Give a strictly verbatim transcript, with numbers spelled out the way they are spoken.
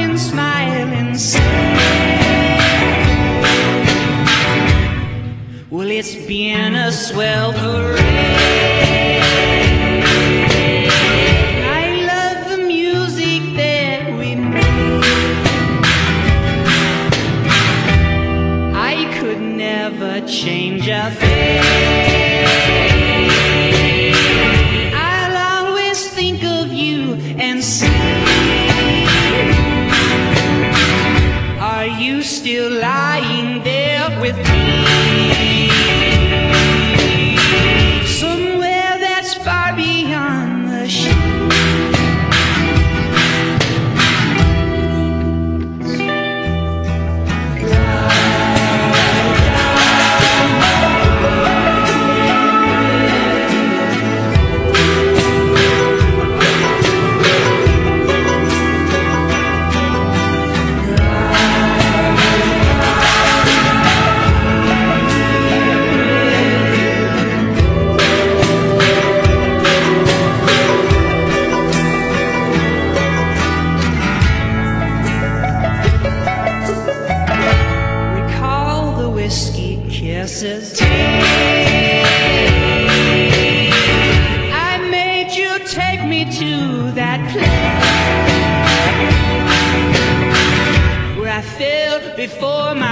and smile and say, well, it's been a swell parade. I love the music that we made. I could never change a thing. I'll always think of you and say, are you still lying there with me? Somewhere that's far beyond the shore. Kisses. I made you take me to that place where I fell before my